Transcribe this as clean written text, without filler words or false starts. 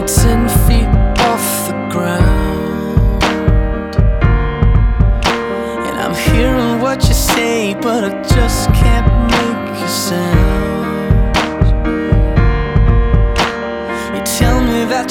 10 feet off the ground, and I'm hearing what you say, but I just can't